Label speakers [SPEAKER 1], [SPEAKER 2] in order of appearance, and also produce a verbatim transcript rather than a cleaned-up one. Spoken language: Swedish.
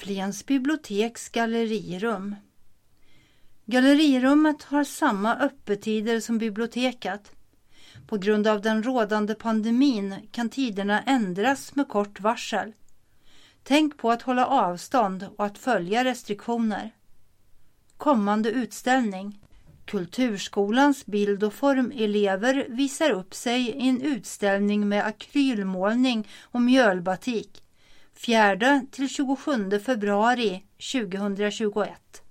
[SPEAKER 1] Flen's biblioteks gallerirum. Gallerirummet har samma öppettider som biblioteket. På grund av den rådande pandemin kan tiderna ändras med kort varsel. Tänk på att hålla avstånd och att följa restriktioner. Kommande utställning. Kulturskolans bild- och formelever visar upp sig i en utställning med akrylmålning och mjölbatik. fjärde till tjugosjunde februari tjugohundratjugoett.